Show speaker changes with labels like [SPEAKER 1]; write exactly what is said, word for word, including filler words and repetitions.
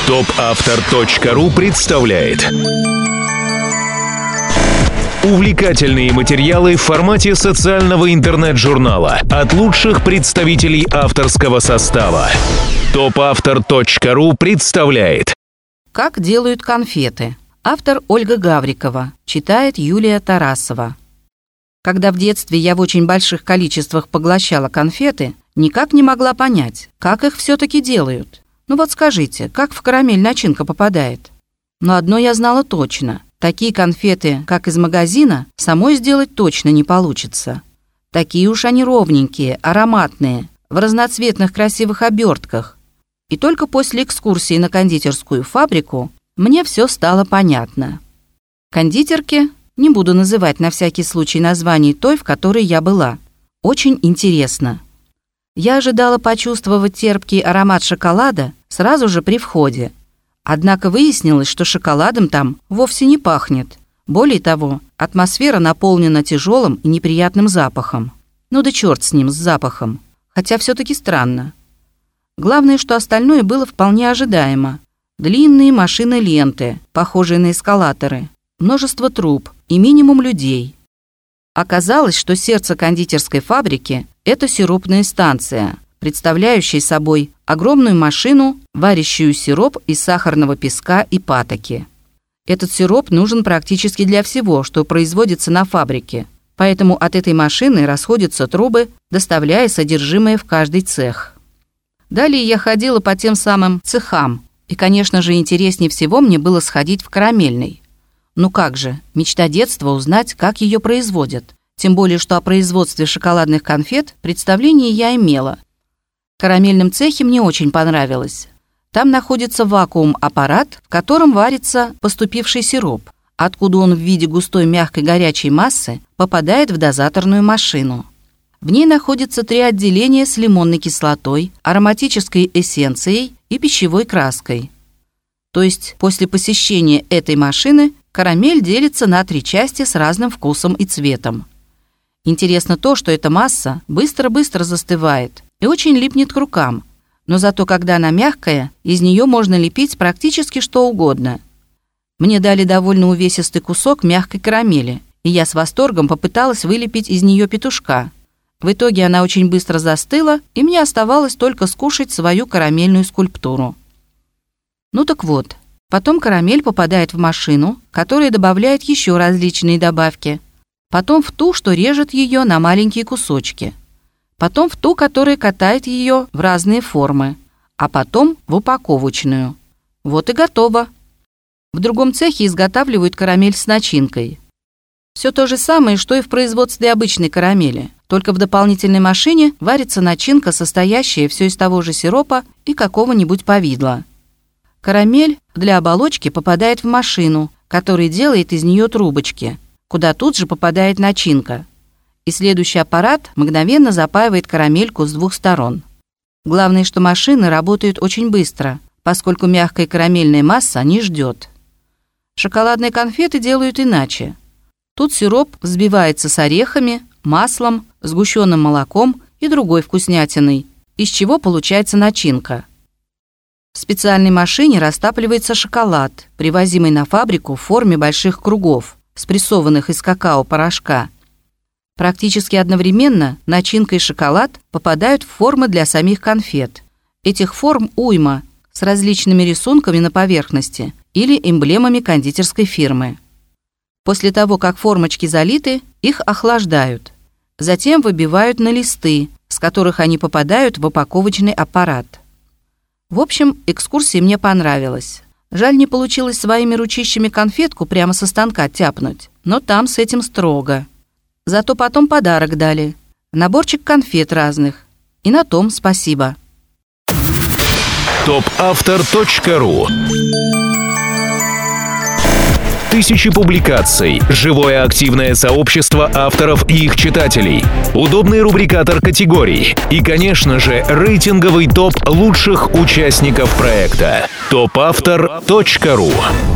[SPEAKER 1] топ автор точка ру представляет увлекательные материалы в формате социального интернет-журнала от лучших представителей авторского состава. топ автор точка ру представляет
[SPEAKER 2] «Как делают конфеты». Автор Ольга Гаврикова. Читает Юлия Тарасова. Когда в детстве я в очень больших количествах поглощала конфеты, никак не могла понять, как их все-таки делают. Ну вот скажите, как в карамель начинка попадает? Но одно я знала точно. Такие конфеты, как из магазина, самой сделать точно не получится. Такие уж они ровненькие, ароматные, в разноцветных красивых обертках. И только после экскурсии на кондитерскую фабрику мне все стало понятно. Кондитерки, не буду называть на всякий случай названий той, в которой я была, очень интересно. Я ожидала почувствовать терпкий аромат шоколада сразу же при входе. Однако выяснилось, что шоколадом там вовсе не пахнет. Более того, атмосфера наполнена тяжелым и неприятным запахом. Ну да черт с ним, с запахом. Хотя все-таки странно. Главное, что остальное было вполне ожидаемо. Длинные машины-ленты, похожие на эскалаторы, множество труб и минимум людей. Оказалось, что сердце кондитерской фабрики – это сиропная станция, представляющая собой огромную машину, варящую сироп из сахарного песка и патоки. Этот сироп нужен практически для всего, что производится на фабрике, поэтому от этой машины расходятся трубы, доставляя содержимое в каждый цех. Далее я ходила по тем самым цехам, и, конечно же, интереснее всего мне было сходить в карамельный. Ну как же, мечта детства узнать, как ее производят. Тем более, что о производстве шоколадных конфет представление я имела. В карамельном цехе мне очень понравилось. Там находится вакуум-аппарат, в котором варится поступивший сироп, откуда он в виде густой мягкой горячей массы попадает в дозаторную машину. В ней находятся три отделения с лимонной кислотой, ароматической эссенцией и пищевой краской. То есть после посещения этой машины карамель делится на три части с разным вкусом и цветом. Интересно то, что эта масса быстро-быстро застывает и очень липнет к рукам, но зато когда она мягкая, из нее можно лепить практически что угодно. Мне дали довольно увесистый кусок мягкой карамели, и я с восторгом попыталась вылепить из нее петушка. В итоге она очень быстро застыла, и мне оставалось только скушать свою карамельную скульптуру. Ну так вот, потом карамель попадает в машину, которая добавляет еще различные добавки. Потом в ту, что режет ее на маленькие кусочки. Потом в ту, которая катает ее в разные формы. А потом в упаковочную. Вот и готово. В другом цехе изготавливают карамель с начинкой. Все то же самое, что и в производстве обычной карамели. Только в дополнительной машине варится начинка, состоящая все из того же сиропа и какого-нибудь повидла. Карамель для оболочки попадает в машину, которая делает из нее трубочки, куда тут же попадает начинка. И следующий аппарат мгновенно запаивает карамельку с двух сторон. Главное, что машины работают очень быстро, поскольку мягкая карамельная масса не ждет. Шоколадные конфеты делают иначе. Тут сироп взбивается с орехами, маслом, сгущенным молоком и другой вкуснятиной, из чего получается начинка. В специальной машине растапливается шоколад, привозимый на фабрику в форме больших кругов, спрессованных из какао-порошка. Практически одновременно начинка и шоколад попадают в формы для самих конфет. Этих форм уйма, с различными рисунками на поверхности или эмблемами кондитерской фирмы. После того, как формочки залиты, их охлаждают. Затем выбивают на листы, с которых они попадают в упаковочный аппарат. В общем, экскурсия мне понравилась. Жаль, не получилось своими ручищами конфетку прямо со станка тяпнуть, но там с этим строго. Зато потом подарок дали. Наборчик конфет разных. И на том спасибо.
[SPEAKER 1] топ автор точка ру. Тысячи публикаций, живое активное сообщество авторов и их читателей, удобный рубрикатор категорий и, конечно же, рейтинговый топ лучших участников проекта. топ автор точка ру.